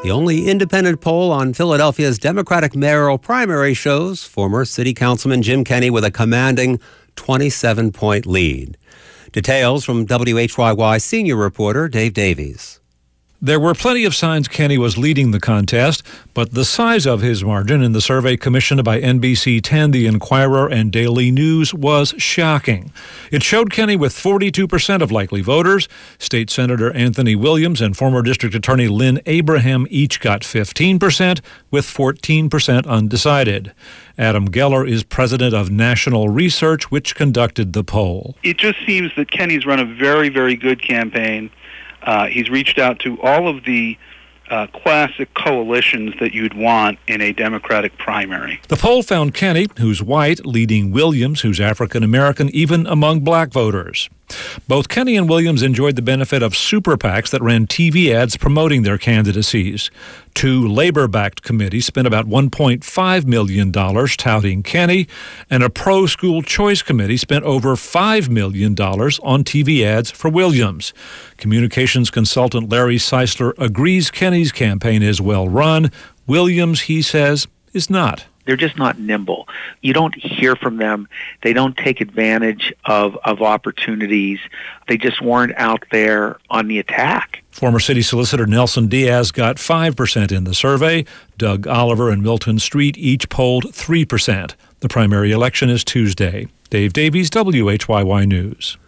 The only independent poll on Philadelphia's Democratic mayoral primary shows former City Councilman Jim Kenney with a commanding 27-point lead. Details from WHYY senior reporter Dave Davies. There were plenty of signs Kenney was leading the contest, but the size of his margin in the survey commissioned by NBC 10, The Inquirer, and Daily News was shocking. It showed Kenney with 42% of likely voters. State Senator Anthony Williams and former District Attorney Lynn Abraham each got 15%, with 14% undecided. Adam Geller is president of National Research, which conducted the poll. It just seems that Kenney's run a very, very good campaign. He's reached out to all of the classic coalitions that you'd want in a Democratic primary. The poll found Kenney, who's white, leading Williams, who's African American, even among black voters. Both Kenney and Williams enjoyed the benefit of super PACs that ran TV ads promoting their candidacies. Two labor-backed committees spent about $1.5 million touting Kenney, and a pro-school choice committee spent over $5 million on TV ads for Williams. Communications consultant Larry Seisler agrees Kenney's campaign is well run. Williams, he says, is not. They're just not nimble. You don't hear from them. They don't take advantage of opportunities. They just weren't out there on the attack. Former city solicitor Nelson Diaz got 5% in the survey. Doug Oliver and Milton Street each polled 3%. The primary election is Tuesday. Dave Davies, WHYY News.